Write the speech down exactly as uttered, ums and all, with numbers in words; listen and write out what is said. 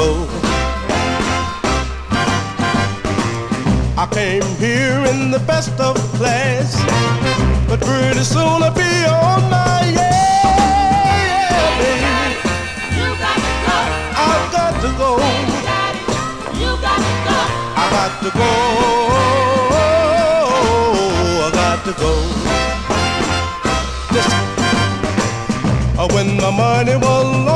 go. I came here in the best of class, but pretty soon I'll be on my yeah, baby. You got to go. I've got to go. You got to go. I got to go. I got to go. Listen, uh, when my money was low,